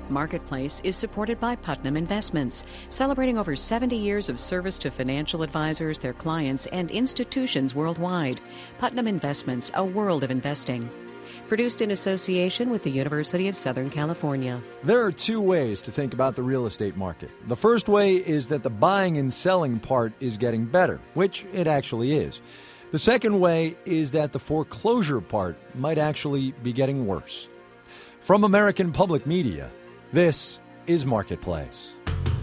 Marketplace is supported by Putnam Investments, celebrating over 70 years of service to financial advisors, their clients, and institutions worldwide. Putnam Investments, a world of investing. Produced in association with the University of Southern California. There are two ways to think about the real estate market. The first way is that the buying and selling part is getting better, which it actually is. The second way is that the foreclosure part might actually be getting worse. From American Public Media, this is Marketplace.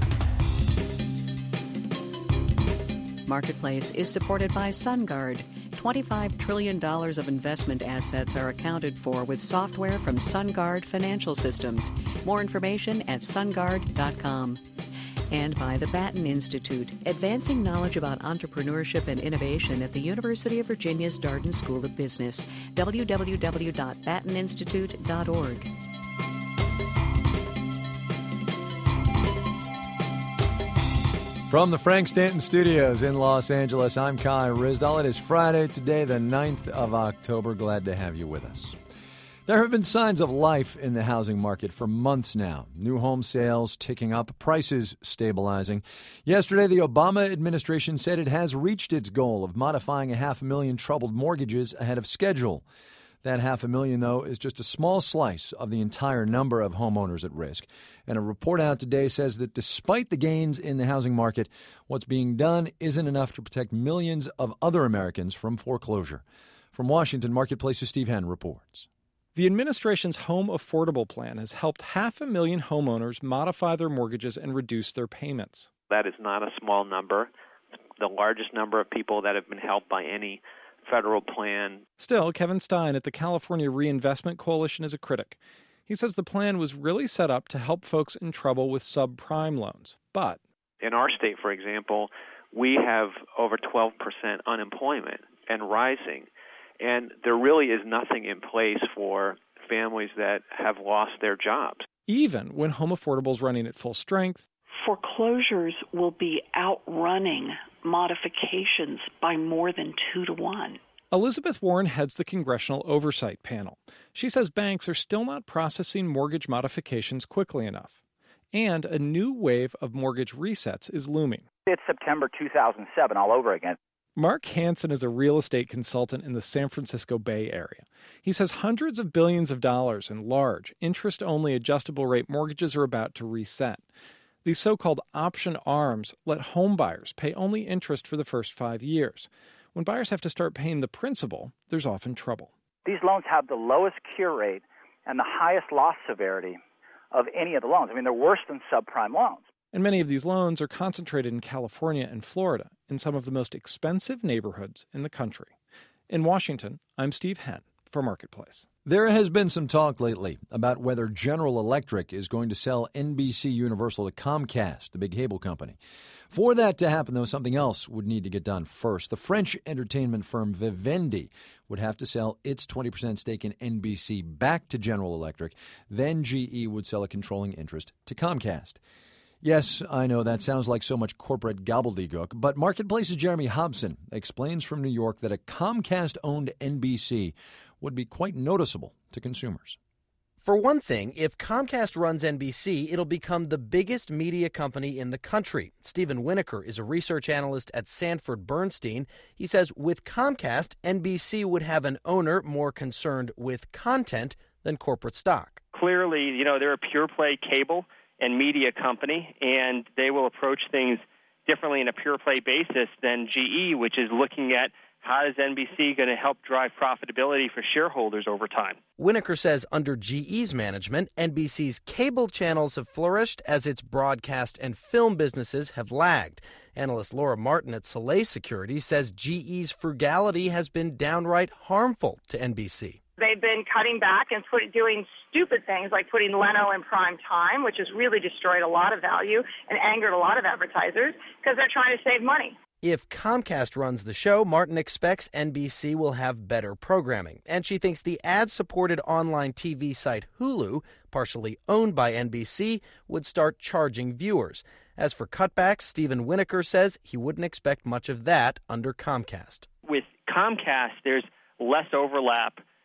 Marketplace is supported by SunGard. $25 trillion of investment assets are accounted for with software from SunGard Financial Systems. More information at sungard.com. And by the Batten Institute, advancing knowledge about entrepreneurship and innovation at the University of Virginia's Darden School of Business. www.batteninstitute.org. From the Frank Stanton Studios in Los Angeles, I'm Kai Ryssdal. It is Friday today, the 9th of October. Glad to have you with us. There have been signs of life in the housing market for months now. New home sales ticking up, prices stabilizing. Yesterday, the Obama administration said it has reached its goal of modifying 500,000 troubled mortgages ahead of schedule. That 500,000, though, is just a small slice of the entire number of homeowners at risk. And a report out today says that despite the gains in the housing market, what's being done isn't enough to protect millions of other Americans from foreclosure. From Washington, Marketplace's Steve Henn reports. The administration's Home Affordable Plan has helped 500,000 homeowners modify their mortgages and reduce their payments. That is not a small number. It's the largest number of people that have been helped by any federal plan. Still, Kevin Stein at the California Reinvestment Coalition is a critic. He says the plan was really set up to help folks in trouble with subprime loans. But in our state, for example, we have over 12% unemployment and rising. And there really is nothing in place for families that have lost their jobs. Even when Home Affordable is running at full strength, foreclosures will be outrunning modifications by more than 2 to 1. Elizabeth Warren heads the Congressional Oversight Panel. She says banks are still not processing mortgage modifications quickly enough. And a new wave of mortgage resets is looming. It's September 2007 all over again. Mark Hansen is a real estate consultant in the San Francisco Bay Area. He says hundreds of billions of dollars in large, interest-only adjustable rate mortgages are about to reset. These so-called option ARMs let home buyers pay only interest for the first 5 years. When buyers have to start paying the principal, there's often trouble. These loans have the lowest cure rate and the highest loss severity of any of the loans. I mean, they're worse than subprime loans. And many of these loans are concentrated in California and Florida, in some of the most expensive neighborhoods in the country. In Washington, I'm Steve Henn for Marketplace. There has been some talk lately about whether General Electric is going to sell NBC Universal to Comcast, the big cable company. For that to happen, though, something else would need to get done first. The French entertainment firm Vivendi would have to sell its 20% stake in NBC back to General Electric. Then GE would sell a controlling interest to Comcast. Yes, I know that sounds like so much corporate gobbledygook, but Marketplace's Jeremy Hobson explains from New York that a Comcast-owned NBC would be quite noticeable to consumers. For one thing, if Comcast runs NBC, it'll become the biggest media company in the country. Stephen Winokur is a research analyst at Sanford Bernstein. He says with Comcast, NBC would have an owner more concerned with content than corporate stock. Clearly, they're a pure-play cable and media company, and they will approach things differently in a pure-play basis than GE, which is looking at how is NBC going to help drive profitability for shareholders over time. Winokur says under GE's management, NBC's cable channels have flourished as its broadcast and film businesses have lagged. Analyst Laura Martin at Soleil Security says GE's frugality has been downright harmful to NBC. They've been cutting back and doing stupid things like putting Leno in prime time, which has really destroyed a lot of value and angered a lot of advertisers because they're trying to save money. If Comcast runs the show, Martin expects NBC will have better programming. And she thinks the ad-supported online TV site Hulu, partially owned by NBC, would start charging viewers. As for cutbacks, Stephen Winokur says he wouldn't expect much of that under Comcast. With Comcast, there's less overlap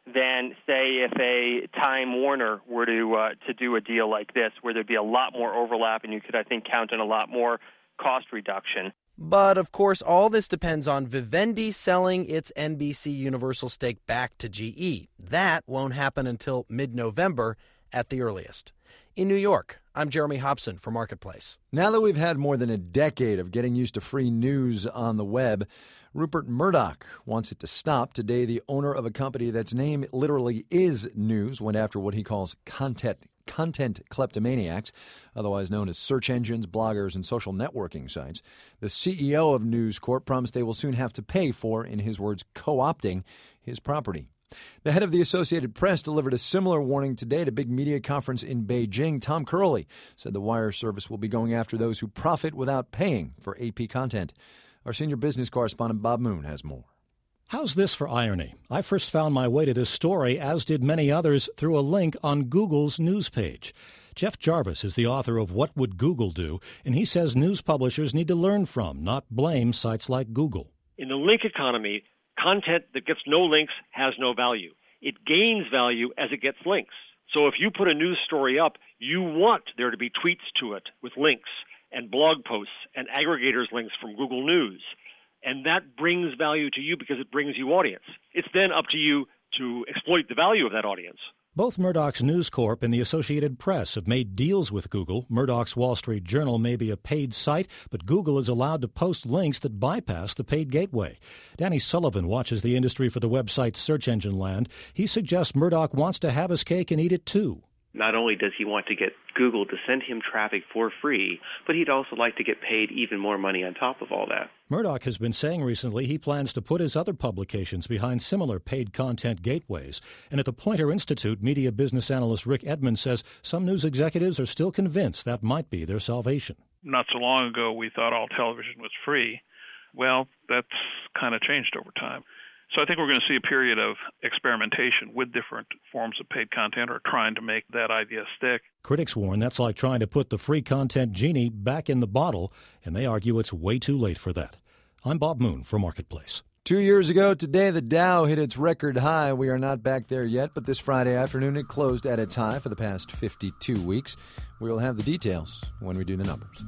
than, say, if a Time Warner were to do a deal like this, where there'd be a lot more overlap and you could, I think, count on a lot more cost reduction. But, of course, all this depends on Vivendi selling its NBC Universal stake back to GE. That won't happen until mid-November at the earliest. In New York, I'm Jeremy Hobson for Marketplace. Now that we've had more than a decade of getting used to free news on the web, Rupert Murdoch wants it to stop. Today, the owner of a company that's name literally is news went after what he calls content kleptomaniacs, otherwise known as search engines, bloggers, and social networking sites. The CEO of News Corp promised they will soon have to pay for, in his words, co-opting his property. The head of the Associated Press delivered a similar warning today at a big media conference in Beijing. Tom Curley said the wire service will be going after those who profit without paying for AP content. Our senior business correspondent Bob Moon has more. How's this for irony? I first found my way to this story, as did many others, through a link on Google's news page. Jeff Jarvis is the author of What Would Google Do, and he says news publishers need to learn from, not blame, sites like Google. In the link economy, content that gets no links has no value. It gains value as it gets links. So if you put a news story up, you want there to be tweets to it with links and blog posts and aggregators links from Google News. And that brings value to you because it brings you audience. It's then up to you to exploit the value of that audience. Both Murdoch's News Corp and the Associated Press have made deals with Google. Murdoch's Wall Street Journal may be a paid site, but Google is allowed to post links that bypass the paid gateway. Danny Sullivan watches the industry for the website Search Engine Land. He suggests Murdoch wants to have his cake and eat it too. Not only does he want to get Google to send him traffic for free, but he'd also like to get paid even more money on top of all that. Murdoch has been saying recently he plans to put his other publications behind similar paid content gateways. And at the Poynter Institute, media business analyst Rick Edmonds says some news executives are still convinced that might be their salvation. Not so long ago, we thought all television was free. Well, that's kind of changed over time. So I think we're going to see a period of experimentation with different forms of paid content or trying to make that idea stick. Critics warn that's like trying to put the free content genie back in the bottle, and they argue it's way too late for that. I'm Bob Moon for Marketplace. 2 years ago today, the Dow hit its record high. We are not back there yet, but this Friday afternoon it closed at its high for the past 52 weeks. We will have the details when we do the numbers.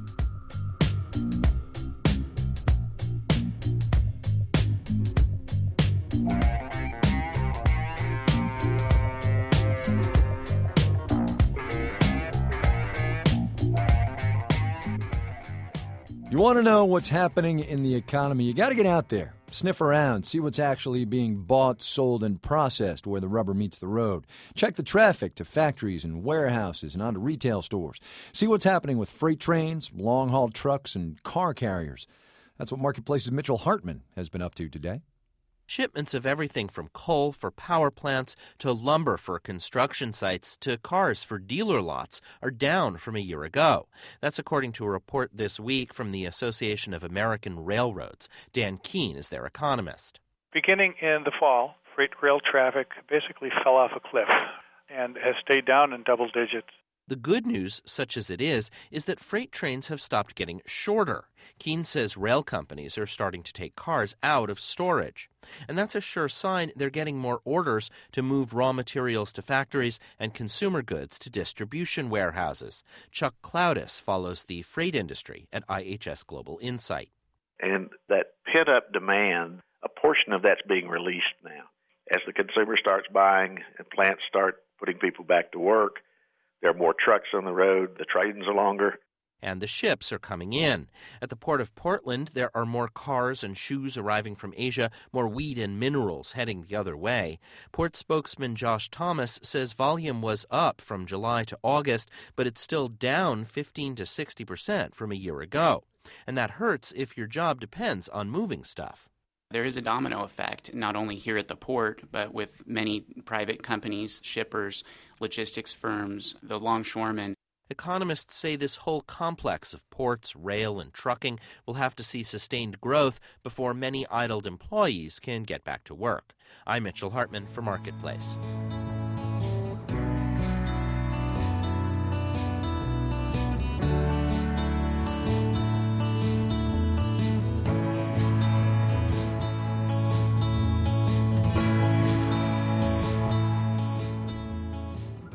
You want to know what's happening in the economy, you got to get out there, sniff around, see what's actually being bought, sold, and processed where the rubber meets the road. Check the traffic to factories and warehouses and onto retail stores. See what's happening with freight trains, long-haul trucks, and car carriers. That's what Marketplace's Mitchell Hartman has been up to today. Shipments of everything from coal for power plants to lumber for construction sites to cars for dealer lots are down from a year ago. That's according to a report this week from the Association of American Railroads. Dan Keene is their economist. Beginning in the fall, freight rail traffic basically fell off a cliff and has stayed down in double digits. The good news, such as it is that freight trains have stopped getting shorter. Keene says rail companies are starting to take cars out of storage. And that's a sure sign they're getting more orders to move raw materials to factories and consumer goods to distribution warehouses. Chuck Cloudis follows the freight industry at IHS Global Insight. And that pent-up demand, a portion of that's being released now. As the consumer starts buying and plants start putting people back to work, there are more trucks on the road, the trains are longer. And the ships are coming in. At the Port of Portland, there are more cars and shoes arriving from Asia, more wheat and minerals heading the other way. Port spokesman Josh Thomas says volume was up from July to August, but it's still down 15 to 60% from a year ago. And that hurts if your job depends on moving stuff. There is a domino effect, not only here at the port, but with many private companies, shippers, logistics firms, the longshoremen. Economists say this whole complex of ports, rail, and trucking will have to see sustained growth before many idled employees can get back to work. I'm Mitchell Hartman for Marketplace.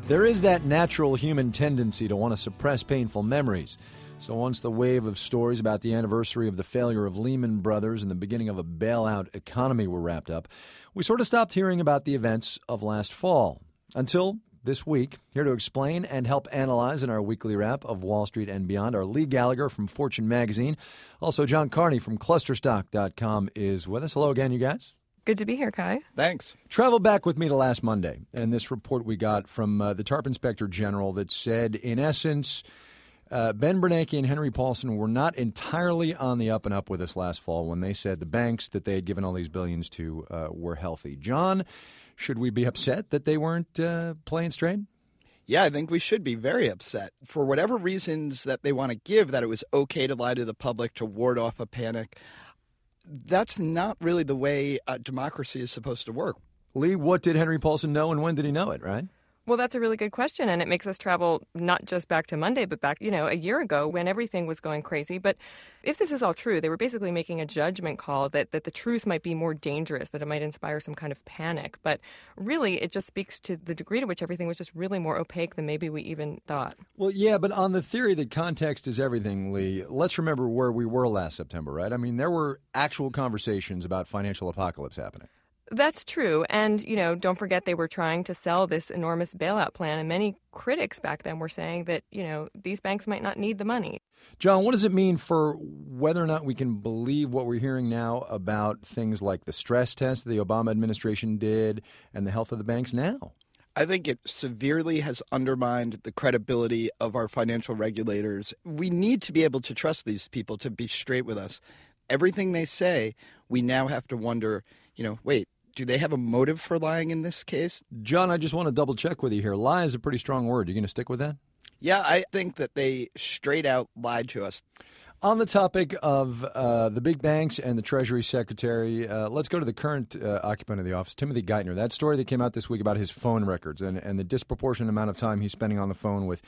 There is that natural human tendency to want to suppress painful memories. So once the wave of stories about the anniversary of the failure of Lehman Brothers and the beginning of a bailout economy were wrapped up, we sort of stopped hearing about the events of last fall. Until this week, here to explain and help analyze in our weekly wrap of Wall Street and Beyond are Lee Gallagher from Fortune Magazine. Also, John Carney from Clusterstock.com is with us. Hello again, you guys. Good to be here, Kai. Thanks. Travel back with me to last Monday and this report we got from the TARP Inspector General that said, in essence, Ben Bernanke and Henry Paulson were not entirely on the up and up with us last fall when they said the banks that they had given all these billions to were healthy. John, should we be upset that they weren't playing straight? Yeah, I think we should be very upset. For whatever reasons that they want to give, that it was okay to lie to the public to ward off a panic, that's not really the way democracy is supposed to work. Lee, what did Henry Paulson know and when did he know it, right? Well, that's a really good question, and it makes us travel not just back to Monday, but back, a year ago when everything was going crazy. But if this is all true, they were basically making a judgment call that the truth might be more dangerous, that it might inspire some kind of panic. But really, it just speaks to the degree to which everything was just really more opaque than maybe we even thought. Well, yeah, but on the theory that context is everything, Lee, let's remember where we were last September, right? I mean, there were actual conversations about financial apocalypse happening. That's true. And, don't forget they were trying to sell this enormous bailout plan. And many critics back then were saying that, these banks might not need the money. John, what does it mean for whether or not we can believe what we're hearing now about things like the stress test the Obama administration did and the health of the banks now? I think it severely has undermined the credibility of our financial regulators. We need to be able to trust these people to be straight with us. Everything they say, we now have to wonder, wait, do they have a motive for lying in this case? John, I just want to double check with you here. Lie is a pretty strong word. Are you going to stick with that? Yeah, I think that they straight out lied to us. On the topic of the big banks and the Treasury Secretary, let's go to the current occupant of the office, Timothy Geithner. That story that came out this week about his phone records and the disproportionate amount of time he's spending on the phone with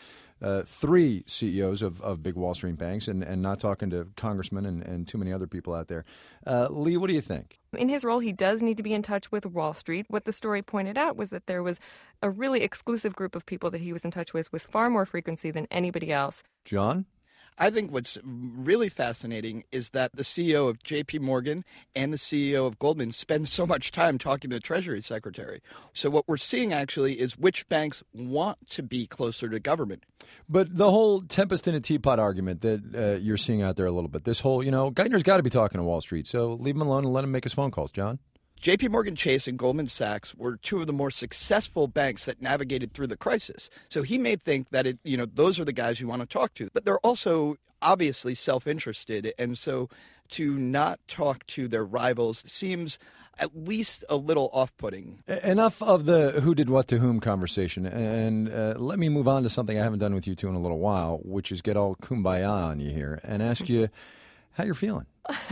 three CEOs of big Wall Street banks and not talking to congressmen and too many other people out there. Lee, what do you think? In his role, he does need to be in touch with Wall Street. What the story pointed out was that there was a really exclusive group of people that he was in touch with far more frequency than anybody else. John? I think what's really fascinating is that the CEO of J.P. Morgan and the CEO of Goldman spend so much time talking to the Treasury Secretary. So what we're seeing actually is which banks want to be closer to government. But the whole tempest in a teapot argument that you're seeing out there a little bit, this whole, Geithner's got to be talking to Wall Street, so leave him alone and let him make his phone calls, John. J.P. Morgan Chase and Goldman Sachs were two of the more successful banks that navigated through the crisis. So he may think that those are the guys you want to talk to. But they're also obviously self-interested. And so to not talk to their rivals seems at least a little off-putting. Enough of the who did what to whom conversation. And let me move on to something I haven't done with you two in a little while, which is get all kumbaya on you here and ask you how you're feeling.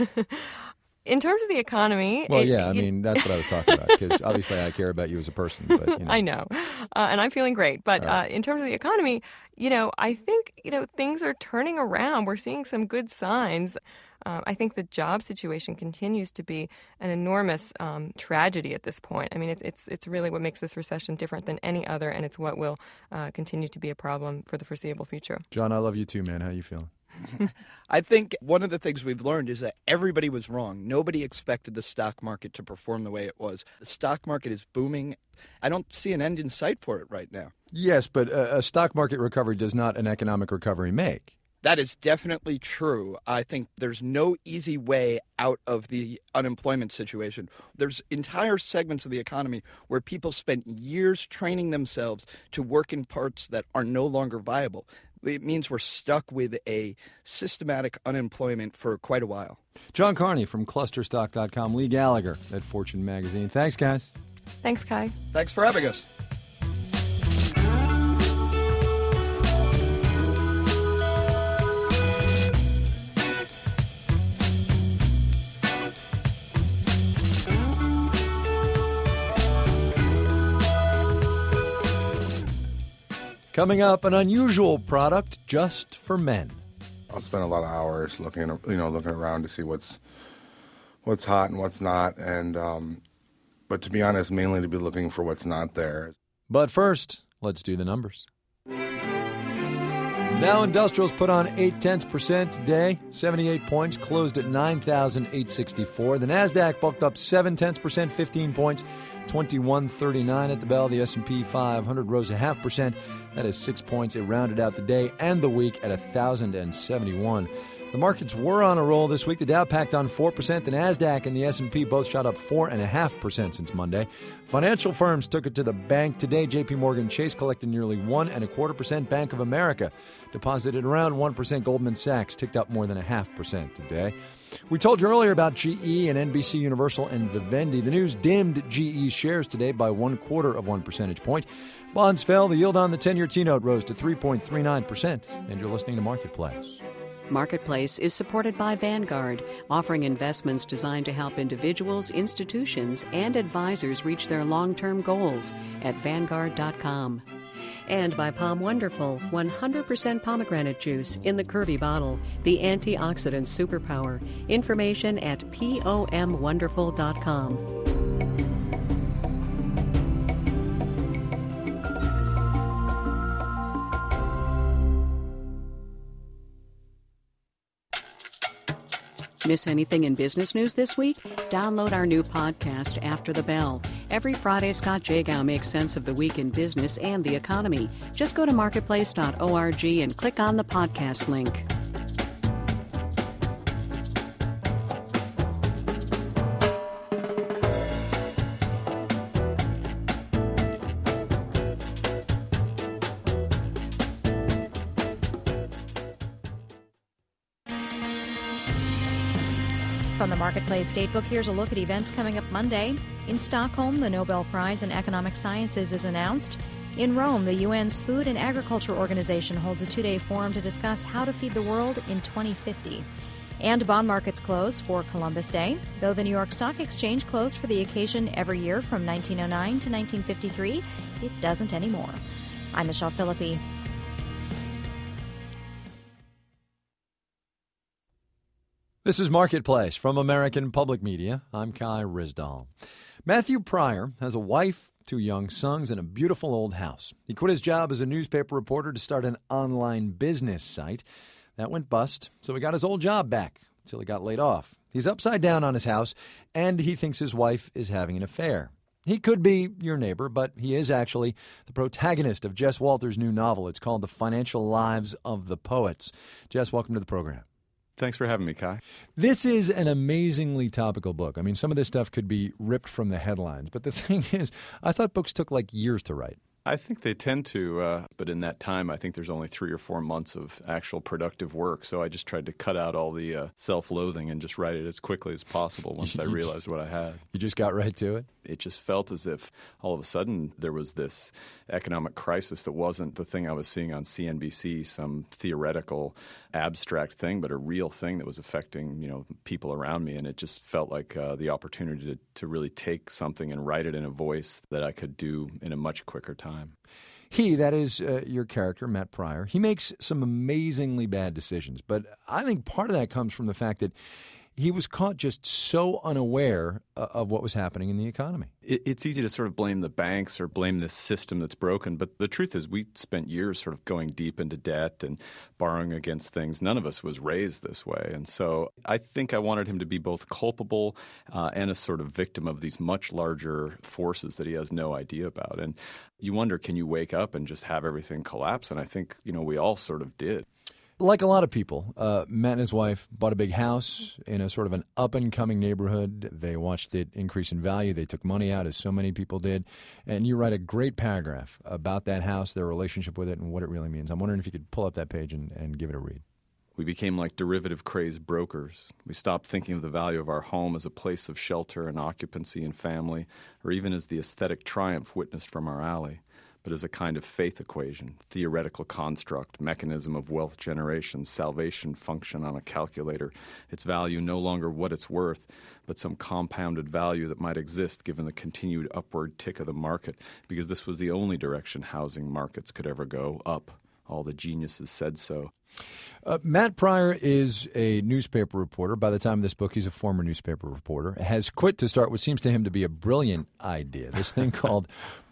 In terms of the economy... Well, that's what I was talking about, because obviously I care about you as a person. But, I know. And I'm feeling great. But in terms of the economy, I think, things are turning around. We're seeing some good signs. I think the job situation continues to be an enormous tragedy at this point. I mean, it's really what makes this recession different than any other, and it's what will continue to be a problem for the foreseeable future. John, I love you too, man. How you feeling? I think one of the things we've learned is that everybody was wrong. Nobody expected the stock market to perform the way it was. The stock market is booming. I don't see an end in sight for it right now. Yes, but a stock market recovery does not an economic recovery make. That is definitely true. I think there's no easy way out of the unemployment situation. There's entire segments of the economy where people spent years training themselves to work in parts that are no longer viable. It means we're stuck with a systematic unemployment for quite a while. John Carney from Clusterstock.com, Lee Gallagher at Fortune Magazine. Thanks, guys. Thanks, Kai. Thanks for having us. Coming up, an unusual product just for men. I'll spend a lot of hours looking around to see what's hot and what's not, and but to be honest, mainly to be looking for what's not there. But first, Let's do the numbers. Dow Industrials put on 0.8% today, 78 points, closed at 9,864. The Nasdaq bulked up 0.7%, 15 points, 2139 at the bell. The S&P 500 rose 0.5%. That is 6 points. It rounded out the day and the week at 1,071. The markets were on a roll this week. The Dow packed on 4%. The Nasdaq and the S&P both shot up 4.5% since Monday. Financial firms took it to the bank today. J.P. Morgan Chase collected nearly 1.25%. Bank of America deposited around 1%. Goldman Sachs ticked up more than 0.5% today. We told you earlier about GE and NBC Universal and Vivendi. The news dimmed GE's shares today by 0.25 percentage point. Bonds fell. The yield on the 10-year T-note rose to 3.39%. And you're listening to Marketplace. Marketplace is supported by Vanguard, offering investments designed to help individuals, institutions, and advisors reach their long-term goals at Vanguard.com. And by Palm Wonderful, 100% pomegranate juice in the curvy bottle, the antioxidant superpower. Information at POMWonderful.com. Miss anything in business news this week? Download our new podcast, After the Bell. Every Friday, Scott Jagow makes sense of the week in business and the economy. Just go to marketplace.org and click on the podcast link. From the Marketplace Datebook, here's a look at events coming up Monday. In Stockholm, the Nobel Prize in Economic Sciences is announced. In Rome, the UN's Food and Agriculture Organization holds a two-day forum to discuss how to feed the world in 2050. And bond markets close for Columbus Day, though the New York Stock Exchange closed for the occasion every year from 1909 to 1953. It doesn't anymore. I'm Michelle Philippi. This is Marketplace from American Public Media. I'm Kai Ryssdal. Matthew Pryor has a wife, 2 young sons, and a beautiful old house. He quit his job as a newspaper reporter to start an online business site. That went bust, so he got his old job back until he got laid off. He's upside down on his house, and he thinks his wife is having an affair. He could be your neighbor, but he is actually the protagonist of Jess Walter's new novel. It's called The Financial Lives of the Poets. Jess, welcome to the program. Thanks for having me, Kai. This is an amazingly topical book. I mean, some of this stuff could be ripped from the headlines. But the thing is, I thought books took like years to write. I think they tend to, but in that time, I think there's only 3 or 4 months of actual productive work. So I just tried to cut out all the self-loathing and just write it as quickly as possible once I realized what I had. You just got right to it? It just felt as if all of a sudden there was this economic crisis that wasn't the thing I was seeing on CNBC, some theoretical, abstract thing, but a real thing that was affecting, people around me. And it just felt like the opportunity to really take something and write it in a voice that I could do in a much quicker time. He, that is your character, Matt Pryor, he makes some amazingly bad decisions. But I think part of that comes from the fact that he was caught just so unaware of what was happening in the economy. It's easy to sort of blame the banks or blame this system that's broken, but the truth is we spent years sort of going deep into debt and borrowing against things. None of us was raised this way. And so I think I wanted him to be both culpable and a sort of victim of these much larger forces that he has no idea about. And you wonder, can you wake up and just have everything collapse? And I think, we all sort of did. Like a lot of people, Matt and his wife bought a big house in a sort of an up-and-coming neighborhood. They watched it increase in value. They took money out, as so many people did. And you write a great paragraph about that house, their relationship with it, and what it really means. I'm wondering if you could pull up that page and give it a read. We became like derivative-crazed brokers. We stopped thinking of the value of our home as a place of shelter and occupancy and family, or even as the aesthetic triumph witnessed from our alley, but as a kind of faith equation, theoretical construct, mechanism of wealth generation, salvation function on a calculator, its value no longer what it's worth, but some compounded value that might exist given the continued upward tick of the market, because this was the only direction housing markets could ever go, up. All the geniuses said so. Matt Pryor is a newspaper reporter. By the time of this book, he's a former newspaper reporter, has quit to start what seems to him to be a brilliant idea, this thing called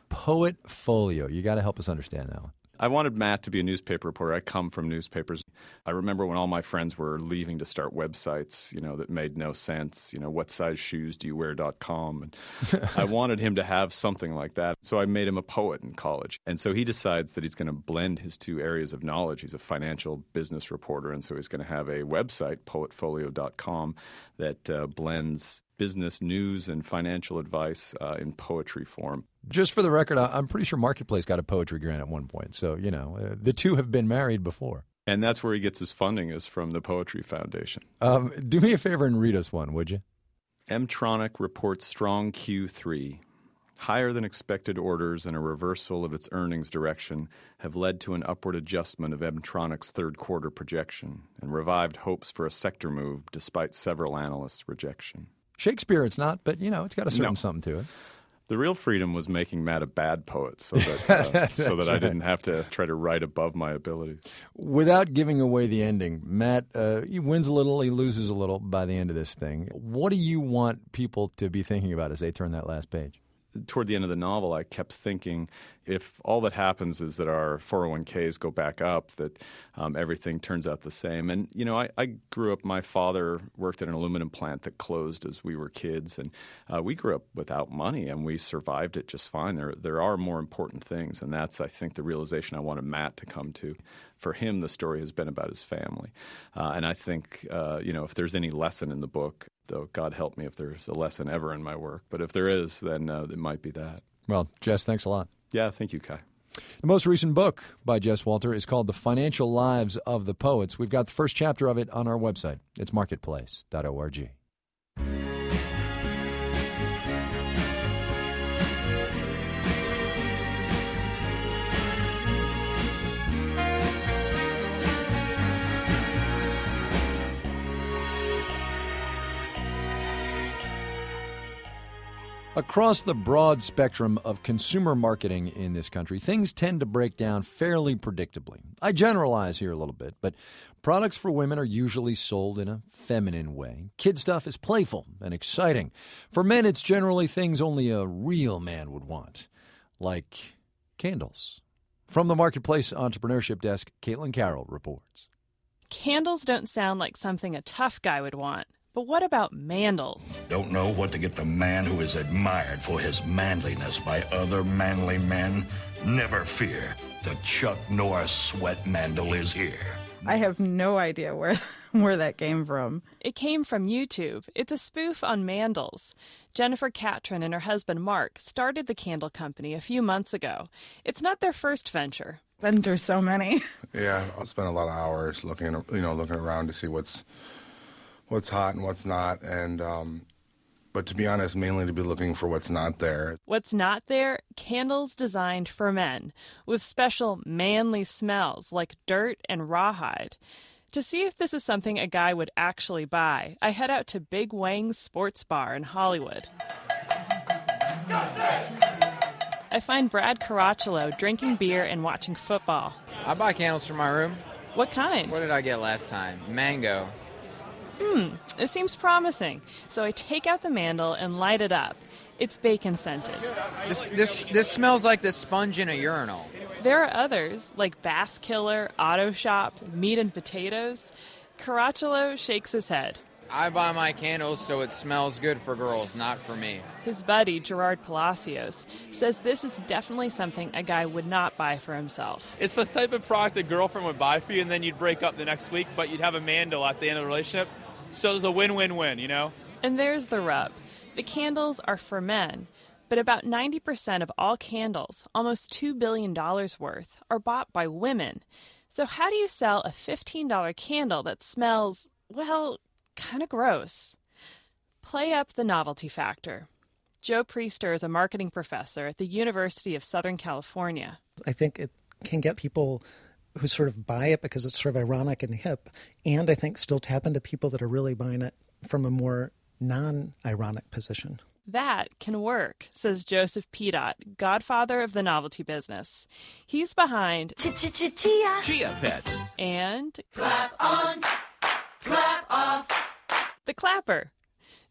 Poetfolio. You got to help us understand that one. I wanted Matt to be a newspaper reporter. I come from newspapers. I remember when all my friends were leaving to start websites, that made no sense. What size shoes do you wear.com? And I wanted him to have something like that. So I made him a poet in college. And so he decides that he's going to blend his two areas of knowledge. He's a financial business reporter, and so he's going to have a website, poetfolio.com, that blends business news and financial advice in poetry form. Just for the record, I'm pretty sure Marketplace got a poetry grant at one point. So, the two have been married before. And that's where he gets his funding, is from the Poetry Foundation. Do me a favor and read us one, would you? Mtronic reports strong Q3. Higher than expected orders and a reversal of its earnings direction have led to an upward adjustment of Mtronic's third quarter projection and revived hopes for a sector move despite several analysts' rejection. Shakespeare it's not, but, it's got a certain something to it. The real freedom was making Matt a bad poet so that I didn't have to try to write above my ability. Without giving away the ending, Matt, he wins a little, he loses a little by the end of this thing. What do you want people to be thinking about as they turn that last page? Toward the end of the novel, I kept thinking, if all that happens is that our 401ks go back up, that everything turns out the same. And, I grew up, my father worked at an aluminum plant that closed as we were kids, and we grew up without money, and we survived it just fine. There are more important things, and that's, I think, the realization I wanted Matt to come to. For him, the story has been about his family. And I think, if there's any lesson in the book, though God help me if there's a lesson ever in my work, but if there is, then it might be that. Well, Jess, thanks a lot. Yeah, thank you, Kai. The most recent book by Jess Walter is called The Financial Lives of the Poets. We've got the first chapter of it on our website. It's marketplace.org. Across the broad spectrum of consumer marketing in this country, things tend to break down fairly predictably. I generalize here a little bit, but products for women are usually sold in a feminine way. Kid stuff is playful and exciting. For men, it's generally things only a real man would want, like candles. From the Marketplace Entrepreneurship Desk, Caitlin Carroll reports. Candles don't sound like something a tough guy would want. But what about mandals? Don't know what to get the man who is admired for his manliness by other manly men? Never fear. The Chuck Norris sweat mandal is here. I have no idea where that came from. It came from YouTube. It's a spoof on mandals. Jennifer Catron and her husband Mark started the candle company a few months ago. It's not their first venture. Been through so many. Yeah, I spent a lot of hours looking around to see what's hot and what's not, and but to be honest, mainly to be looking for what's not there. What's not there? Candles designed for men, with special manly smells like dirt and rawhide. To see if this is something a guy would actually buy, I head out to Big Wang's Sports Bar in Hollywood. I find Brad Caracciolo drinking beer and watching football. I buy candles for my room. What kind? What did I get last time? Mango. It seems promising. So I take out the mandel and light it up. It's bacon scented. This smells like the sponge in a urinal. There are others, like Bass Killer, Auto Shop, Meat and Potatoes. Caracciolo shakes his head. I buy my candles so it smells good for girls, not for me. His buddy, Gerard Palacios, says this is definitely something a guy would not buy for himself. It's the type of product a girlfriend would buy for you, and then you'd break up the next week, but you'd have a mandel at the end of the relationship. So it's a win-win-win, And there's the rub. The candles are for men, but about 90% of all candles, almost $2 billion worth, are bought by women. So how do you sell a $15 candle that smells, well, kind of gross? Play up the novelty factor. Joe Priester is a marketing professor at the University of Southern California. I think it can get people who sort of buy it because it's sort of ironic and hip, and I think still tap into people that are really buying it from a more non-ironic position. That can work, says Joseph Pedot, godfather of the novelty business. He's behind Chia Pets and Clap On, Clap Off. The Clapper.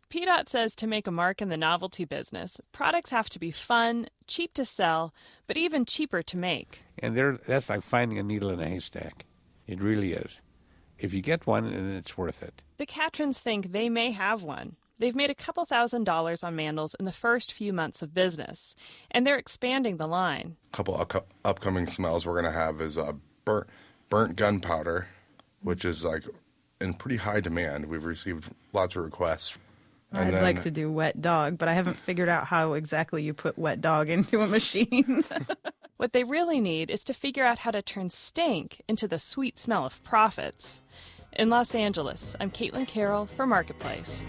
PDOT says to make a mark in the novelty business, products have to be fun, cheap to sell, but even cheaper to make. And that's like finding a needle in a haystack. It really is. If you get one, then it's worth it. The Catrins think they may have one. They've made a couple $1,000s on mandals in the first few months of business, and they're expanding the line. A couple upcoming smells we're going to have is burnt gunpowder, which is like in pretty high demand. We've received lots of requests. I'd like to do wet dog, but I haven't figured out how exactly you put wet dog into a machine. What they really need is to figure out how to turn stink into the sweet smell of profits. In Los Angeles, I'm Caitlin Carroll for Marketplace.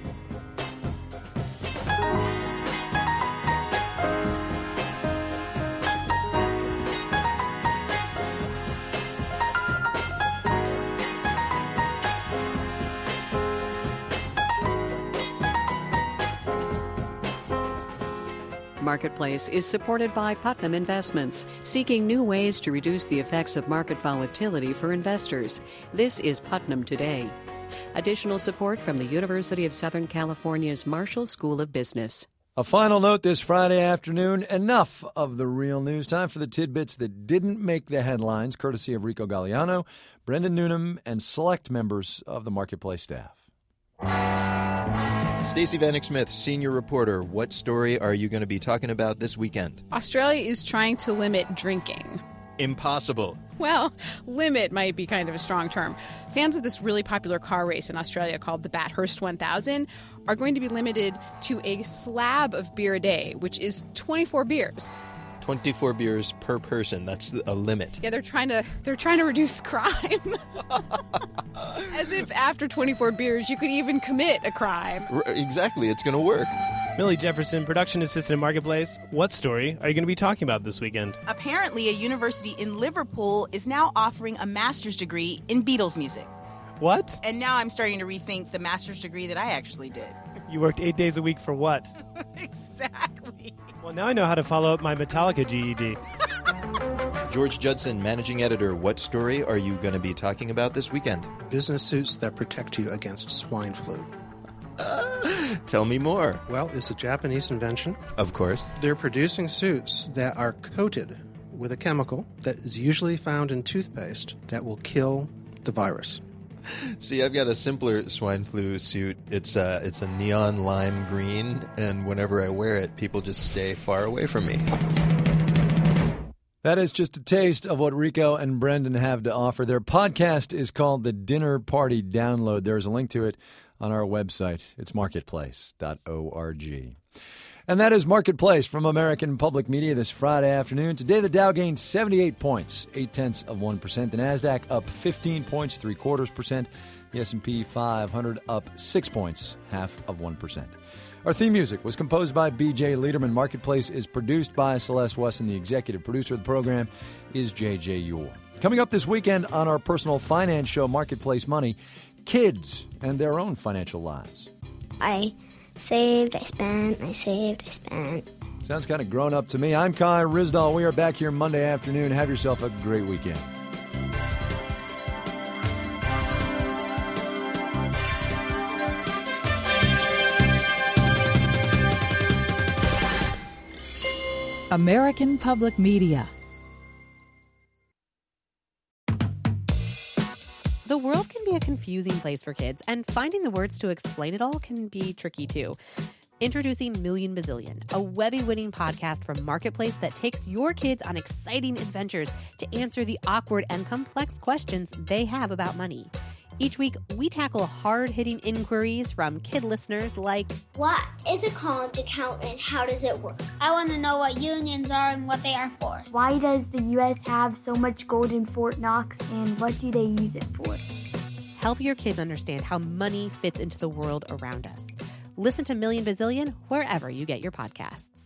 Marketplace is supported by Putnam Investments, seeking new ways to reduce the effects of market volatility for investors. This is Putnam Today. Additional support from the University of Southern California's Marshall School of Business. A final note this Friday afternoon. Enough of the real news. Time for the tidbits that didn't make the headlines, courtesy of Rico Galliano, Brendan Noonan, and select members of the Marketplace staff. Stacey Vanek Smith, senior reporter. What story are you going to be talking about this weekend? Australia is trying to limit drinking. Impossible. Well, limit might be kind of a strong term. Fans of this really popular car race in Australia called the Bathurst 1000 are going to be limited to a slab of beer a day, which is 24 beers. 24 beers per person. That's a limit. Yeah, they're trying to reduce crime. As if after 24 beers you could even commit a crime. Exactly. It's going to work. Millie Jefferson, production assistant at Marketplace. What story are you going to be talking about this weekend? Apparently, a university in Liverpool is now offering a master's degree in Beatles music. What? And now I'm starting to rethink the master's degree that I actually did. You worked 8 days a week for what? Exactly. Well, now I know how to follow up my Metallica GED. George Judson, managing editor. What story are you going to be talking about this weekend? Business suits that protect you against swine flu. Tell me more. Well, it's a Japanese invention. Of course. They're producing suits that are coated with a chemical that is usually found in toothpaste that will kill the virus. See, I've got a simpler swine flu suit. It's a neon lime green, and whenever I wear it, people just stay far away from me. That is just a taste of what Rico and Brendan have to offer. Their podcast is called The Dinner Party Download. There's a link to it on our website. It's marketplace.org. And that is Marketplace from American Public Media this Friday afternoon. Today, the Dow gained 78 points, 0.8%. The NASDAQ up 15 points, 0.75%. The S&P 500 up 6 points, 0.5%. Our theme music was composed by B.J. Liederman. Marketplace is produced by Celeste Wesson. The executive producer of the program is J.J. Ewell. Coming up this weekend on our personal finance show, Marketplace Money, kids and their own financial lives. I saved, I spent, I saved, I spent. Sounds kind of grown up to me. I'm Kai Ryssdal. We are back here Monday afternoon. Have yourself a great weekend. American Public Media. The world can be a confusing place for kids, and finding the words to explain it all can be tricky too. Introducing Million Bazillion, a Webby-winning podcast from Marketplace that takes your kids on exciting adventures to answer the awkward and complex questions they have about money. Each week, we tackle hard-hitting inquiries from kid listeners like, what is a college account and how does it work? I want to know what unions are and what they are for. Why does the U.S. have so much gold in Fort Knox and what do they use it for? Help your kids understand how money fits into the world around us. Listen to Million Bazillion wherever you get your podcasts.